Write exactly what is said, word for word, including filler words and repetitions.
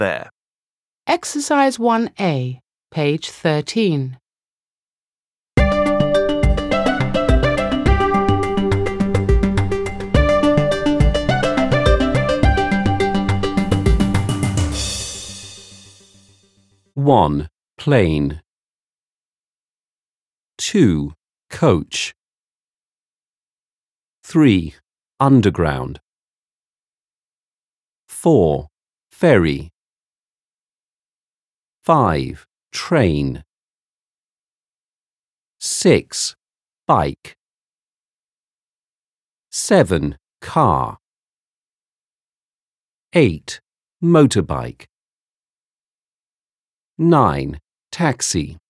there. Exercise one A, page thirteen. one. Plane. two. Coach. three. Underground. four. Ferry. five. Train. six. Bike. seven. Car. eight. Motorbike. nine. Taxi.